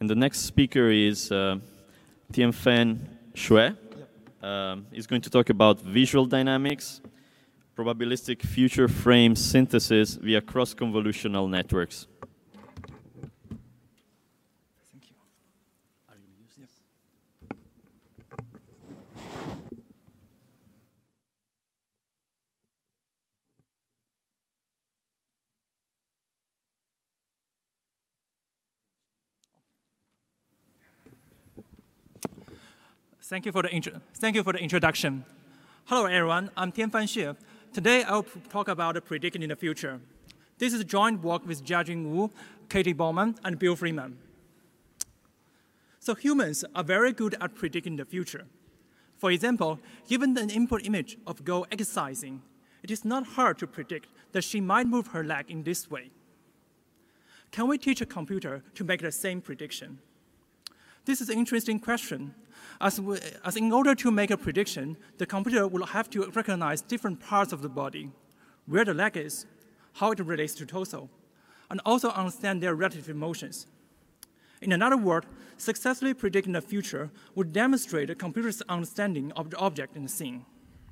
And the next speaker is Tianfan Xue. He's going to talk about visual dynamics, probabilistic future frame synthesis via cross-convolutional networks. Thank you. Are you going to use this? Thank you for the introduction. Hello, everyone. I'm Tianfan Xue. Today, I'll talk about predicting in the future. This is a joint work with Jiajun Wu, Katie Bowman, and Bill Freeman. So humans are very good at predicting the future. For example, given an input image of a girl exercising, it is not hard to predict that she might move her leg in this way. Can we teach a computer to make the same prediction? This is an interesting question, as in order to make a prediction, the computer will have to recognize different parts of the body, where the leg is, how it relates to torso, and also understand their relative motions. In another word, successfully predicting the future would demonstrate a computer's understanding of the object in the scene.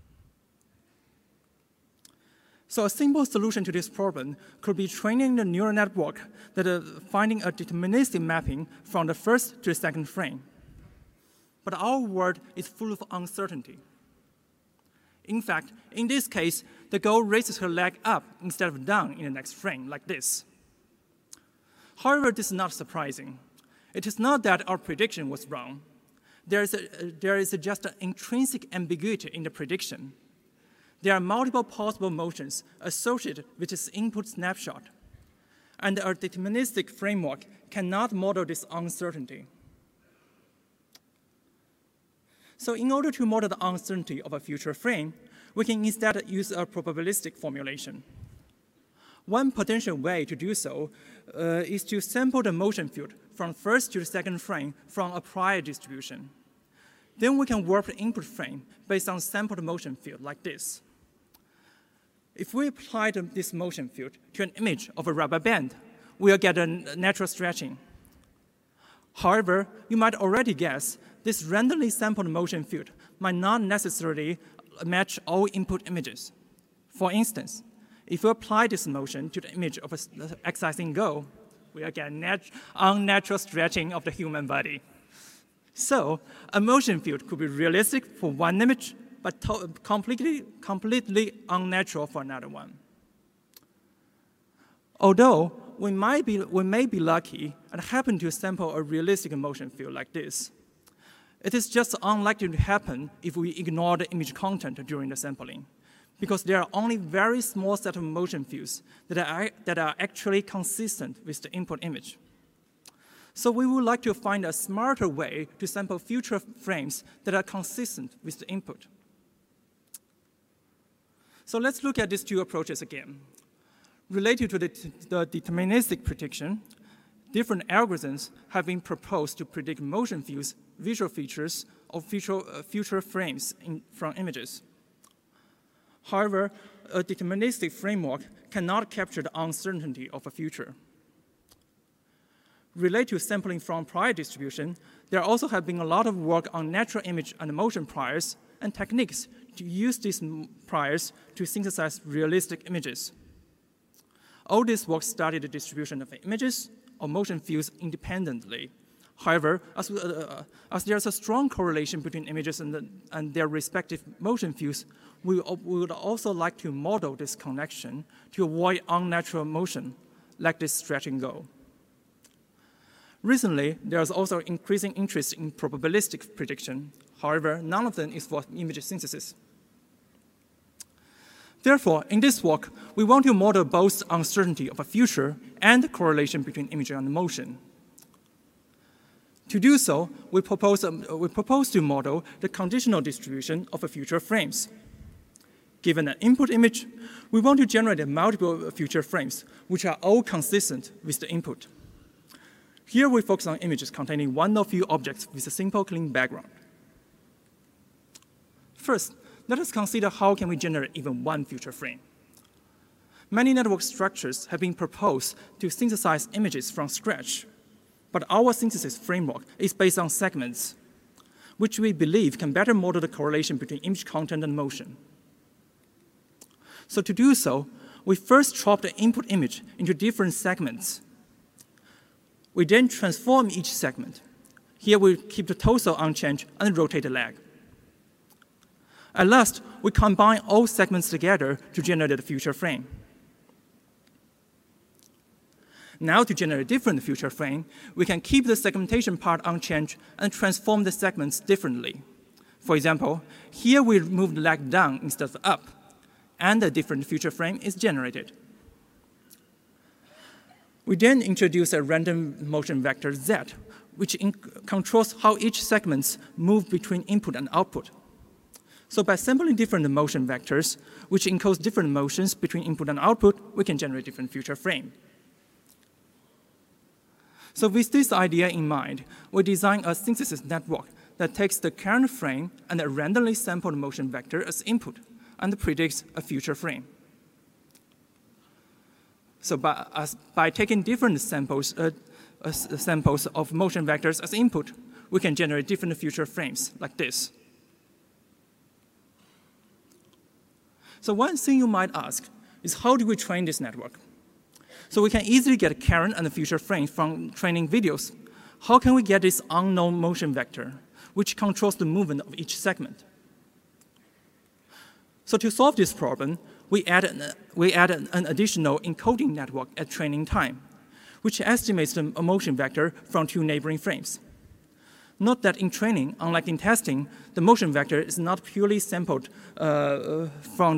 So a simple solution to this problem could be training the neural network that finding a deterministic mapping from the first to the second frame. But our world is full of uncertainty. In fact, in this case, the girl raises her leg up instead of down in the next frame, like this. However, this is not surprising. It is not that our prediction was wrong. There is just an intrinsic ambiguity in the prediction. There are multiple possible motions associated with this input snapshot, and our deterministic framework cannot model this uncertainty. So in order to model the uncertainty of a future frame, we can instead use a probabilistic formulation. One potential way to do so is to sample the motion field from first to the second frame from a prior distribution. Then we can warp the input frame based on sampled motion field like this. If we apply this motion field to an image of a rubber band, we'll get a natural stretching. However, you might already guess this randomly sampled motion field might not necessarily match all input images. For instance, if we apply this motion to the image of an exercising girl, we'll get unnatural stretching of the human body. So a motion field could be realistic for one image, but completely unnatural for another one. Although we may be lucky and happen to sample a realistic motion field like this, it is just unlikely to happen if we ignore the image content during the sampling, because there are only very small set of motion fields that are actually consistent with the input image. So we would like to find a smarter way to sample future frames that are consistent with the input. So let's look at these two approaches again. Related to the deterministic prediction, different algorithms have been proposed to predict motion fields, visual features of future frames from images. However, a deterministic framework cannot capture the uncertainty of a future. Related to sampling from prior distribution, there also have been a lot of work on natural image and motion priors and techniques to use these priors to synthesize realistic images. All this work studied the distribution of images or motion fields independently. However, as there's a strong correlation between images and their respective motion fields, we would also like to model this connection to avoid unnatural motion, like this stretching girl. Recently, there's also increasing interest in probabilistic prediction. However, none of them is for image synthesis. Therefore, in this work, we want to model both uncertainty of a future and the correlation between image and motion. To do so, we propose to model the conditional distribution of future frames. Given an input image, we want to generate multiple future frames, which are all consistent with the input. Here we focus on images containing one or few objects with a simple, clean background. First, let us consider how can we generate even one future frame. Many network structures have been proposed to synthesize images from scratch. But our synthesis framework is based on segments, which we believe can better model the correlation between image content and motion. So to do so, we first chop the input image into different segments. We then transform each segment. Here we keep the torso unchanged and rotate the leg. At last, we combine all segments together to generate the future frame. Now, to generate a different future frame, we can keep the segmentation part unchanged and transform the segments differently. For example, here we move the leg down instead of up, and a different future frame is generated. We then introduce a random motion vector Z, which controls how each segment moves between input and output. So by sampling different motion vectors, which encodes different motions between input and output, we can generate different future frame. So with this idea in mind, we design a synthesis network that takes the current frame and a randomly sampled motion vector as input and predicts a future frame. So by taking different samples of motion vectors as input, we can generate different future frames like this. So one thing you might ask is, how do we train this network? So we can easily get current and future frames from training videos. How can we get this unknown motion vector, which controls the movement of each segment? So to solve this problem, we add an additional encoding network at training time, which estimates the motion vector from two neighboring frames. Note that in training, unlike in testing, the motion vector is not purely sampled but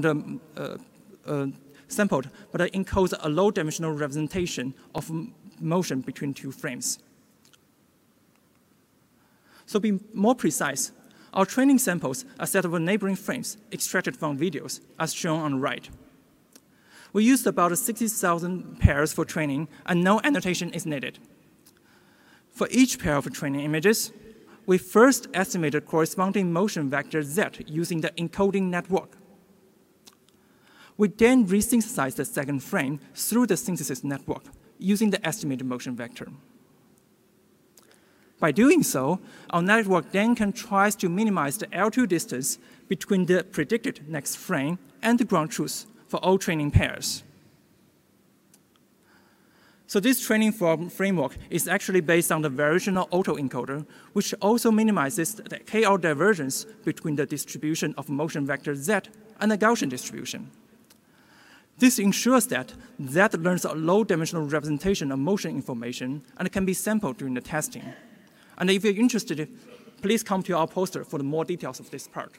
it encodes a low-dimensional representation of motion between two frames. So to be more precise, our training samples are a set of neighboring frames extracted from videos, as shown on the right. We used about 60,000 pairs for training, and no annotation is needed. For each pair of training images, we first estimated corresponding motion vector Z using the encoding network. We then resynthesize the second frame through the synthesis network using the estimated motion vector. By doing so, our network then can try to minimize the L2 distance between the predicted next frame and the ground truth for all training pairs. So this training framework is actually based on the variational autoencoder, which also minimizes the KR divergence between the distribution of motion vector Z and the Gaussian distribution. This ensures that Z learns a low-dimensional representation of motion information and can be sampled during the testing. And if you're interested, please come to our poster for the more details of this part.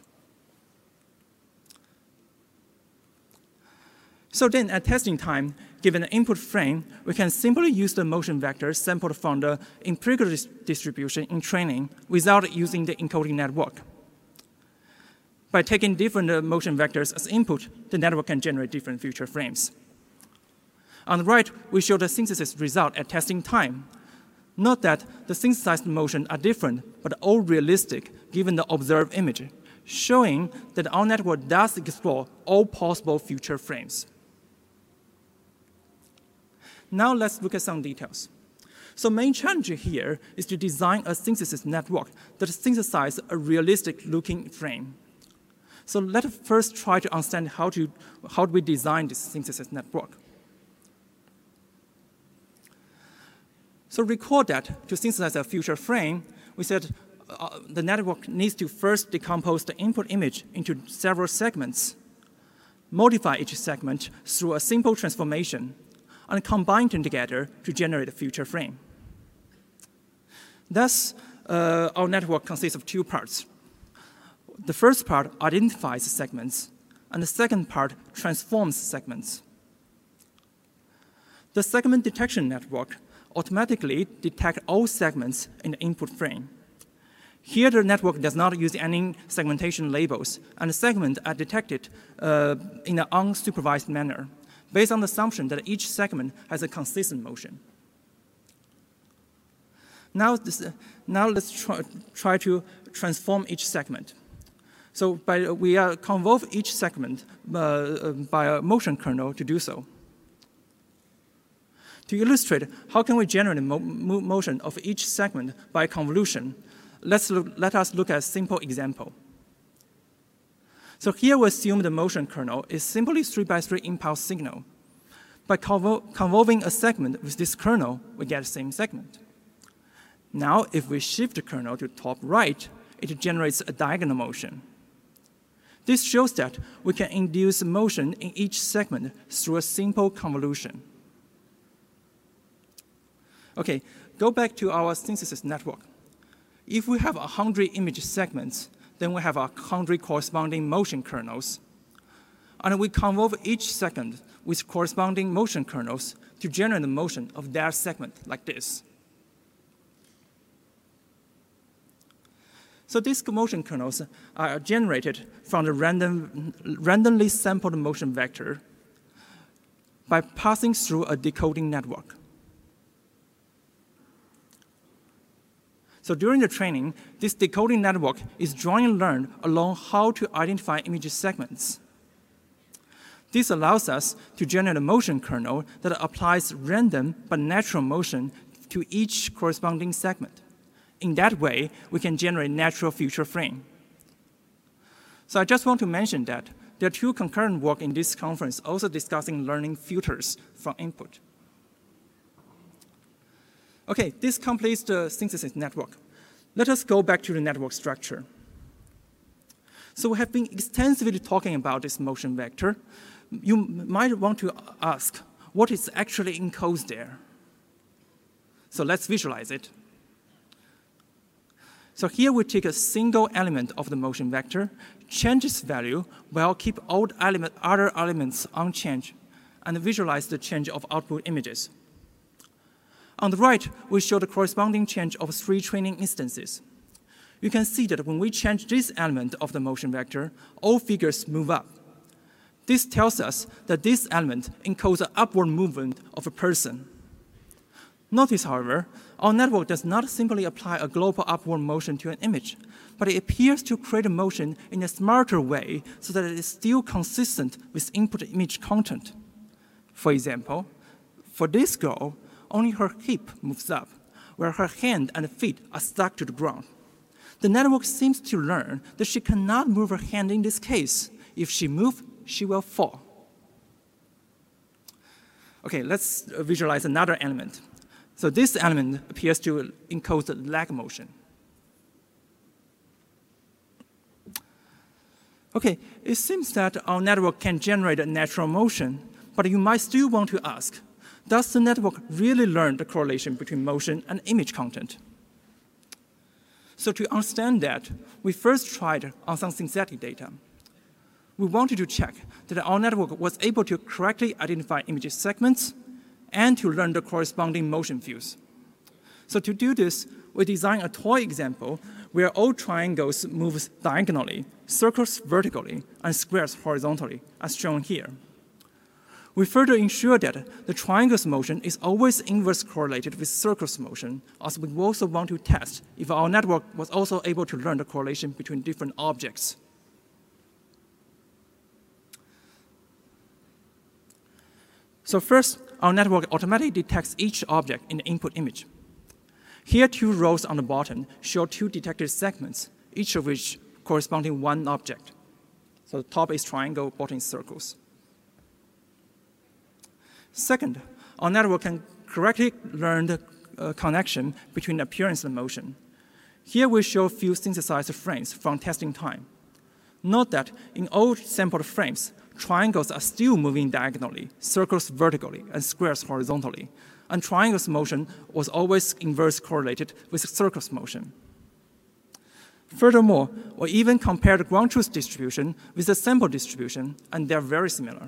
So then at testing time, given an input frame, we can simply use the motion vector sampled from the empirical distribution in training without using the encoding network. By taking different motion vectors as input, the network can generate different future frames. On the right, we show the synthesis result at testing time. Note that the synthesized motion are different, but all realistic given the observed image, showing that our network does explore all possible future frames. Now let's look at some details. So main challenge here is to design a synthesis network that synthesizes a realistic-looking frame. So let's first try to understand how do we design this synthesis network. So recall that to synthesize a future frame, we said the network needs to first decompose the input image into several segments, modify each segment through a simple transformation, and combine them together to generate a future frame. Thus, our network consists of two parts. The first part identifies segments, and the second part transforms segments. The segment detection network automatically detects all segments in the input frame. Here, the network does not use any segmentation labels, and the segments are detected in an unsupervised manner, based on the assumption that each segment has a consistent motion. Now let's try to transform each segment. So we convolve each segment by a motion kernel to do so. To illustrate how can we generate motion of each segment by convolution, let us look at a simple example. So here we assume the motion kernel is simply 3x3 impulse signal. By convolving a segment with this kernel, we get the same segment. Now, if we shift the kernel to top right, it generates a diagonal motion. This shows that we can induce motion in each segment through a simple convolution. Okay, go back to our synthesis network. If we have 100 image segments, then we have 100 corresponding motion kernels. And we convolve each segment with corresponding motion kernels to generate the motion of that segment like this. So these motion kernels are generated from the randomly sampled motion vector by passing through a decoding network. So during the training, this decoding network is jointly learned along how to identify image segments. This allows us to generate a motion kernel that applies random but natural motion to each corresponding segment. In that way, we can generate natural future frame. So I just want to mention that there are two concurrent work in this conference also discussing learning filters from input. Okay, this completes the synthesis network. Let us go back to the network structure. So we have been extensively talking about this motion vector. You might want to ask, what is actually encoded there? So let's visualize it. So here we take a single element of the motion vector, change its value, while keep all other elements unchanged, and visualize the change of output images. On the right, we show the corresponding change of 3 training instances. You can see that when we change this element of the motion vector, all figures move up. This tells us that this element encodes an upward movement of a person. Notice, however, our network does not simply apply a global upward motion to an image, but it appears to create a motion in a smarter way so that it is still consistent with input image content. For example, for this girl, only her hip moves up, where her hand and feet are stuck to the ground. The network seems to learn that she cannot move her hand in this case. If she moves, she will fall. Okay, let's visualize another element. So this element appears to encode the leg motion. Okay, it seems that our network can generate a natural motion, but you might still want to ask, does the network really learn the correlation between motion and image content? So to understand that, we first tried on some synthetic data. We wanted to check that our network was able to correctly identify image segments and to learn the corresponding motion fields. So to do this, we designed a toy example where all triangles move diagonally, circles vertically, and squares horizontally, as shown here. We further ensure that the triangle's motion is always inverse correlated with circle's motion, as we also want to test if our network was also able to learn the correlation between different objects. So first, our network automatically detects each object in the input image. Here, 2 rows on the bottom show 2 detected segments, each of which corresponding one object. So the top is triangle, bottom is circles. Second, our network can correctly learn the connection between appearance and motion. Here we show a few synthesized frames from testing time. Note that in all sampled frames, triangles are still moving diagonally, circles vertically, and squares horizontally. And triangle's motion was always inverse correlated with circle's motion. Furthermore, we even compared the ground truth distribution with the sample distribution, and they're very similar.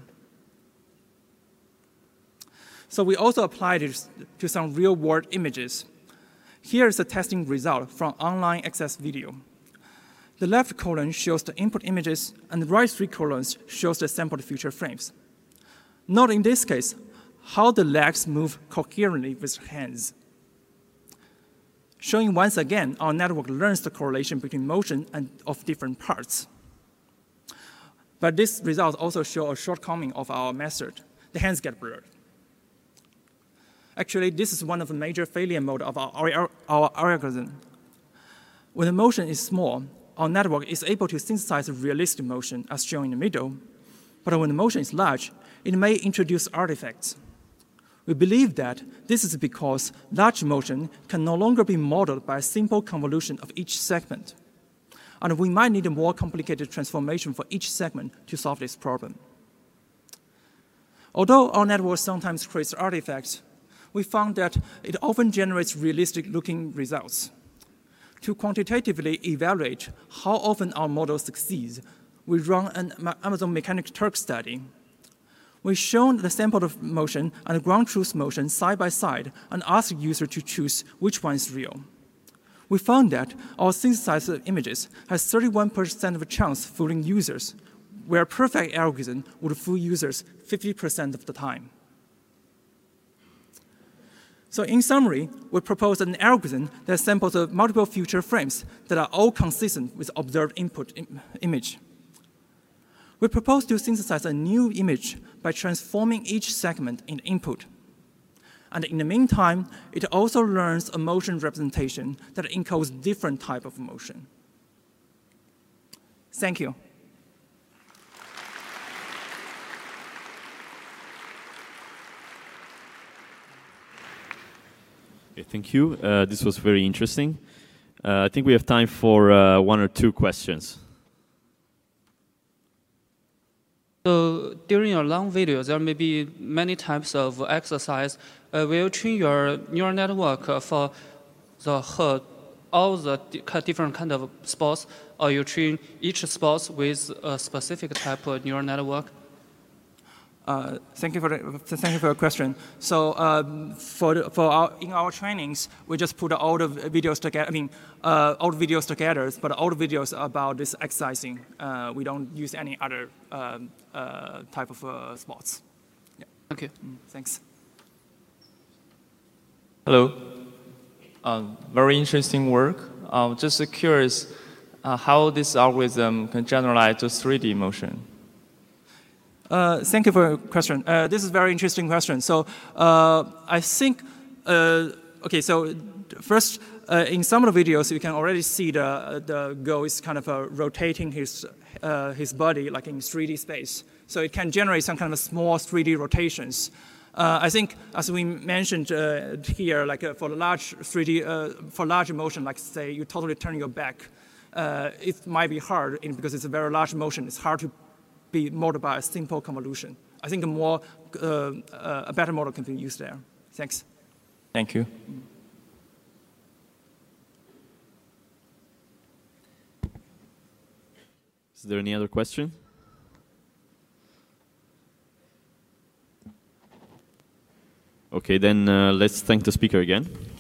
So we also applied it to some real-world images. Here is the testing result from online access video. The left column shows the input images, and the right 3 columns shows the sampled future frames. Note in this case how the legs move coherently with hands. Showing once again, our network learns the correlation between motion and of different parts. But this result also shows a shortcoming of our method. The hands get blurred. Actually, this is one of the major failure mode of our algorithm. When the motion is small, our network is able to synthesize realistic motion, as shown in the middle. But when the motion is large, it may introduce artifacts. We believe that this is because large motion can no longer be modeled by a simple convolution of each segment. And we might need a more complicated transformation for each segment to solve this problem. Although our network sometimes creates artifacts, we found that it often generates realistic-looking results. To quantitatively evaluate how often our model succeeds, we run an Amazon Mechanics Turk study. We've shown the sampled motion and the ground truth motion side by side and asked the user to choose which one is real. We found that our synthesized images has 31% of a chance fooling users, where a perfect algorithm would fool users 50% of the time. So in summary, we propose an algorithm that samples multiple future frames that are all consistent with observed input image. We propose to synthesize a new image by transforming each segment in input. And in the meantime, it also learns a motion representation that encodes different types of motion. Thank you. Okay, thank you. This was very interesting. I think we have time for one or two questions. So during your long video, there may be many types of exercise. Will you train your neural network for all the different kind of sports, or you train each sports with a specific type of neural network? Thank you for your question. So in our trainings, we just put all the videos together. All the videos together, but all the videos about this exercising. We don't use any other type of sports. Yeah. Okay. Thanks. Hello. Very interesting work. Just curious how this algorithm can generalize to 3D motion. Thank you for your question. This is a very interesting question. So I think, okay, so first, in some of the videos, you can already see the Go is kind of rotating his body like in 3D space. So it can generate some kind of small 3D rotations. I think, as we mentioned here, like for large 3D, for large motion, like say you totally turn your back, it might be hard because it's a very large motion. It's hard to be modeled by a simple convolution. I think a better model can be used there. Thanks. Thank you. Is there any other question? Okay, then let's thank the speaker again.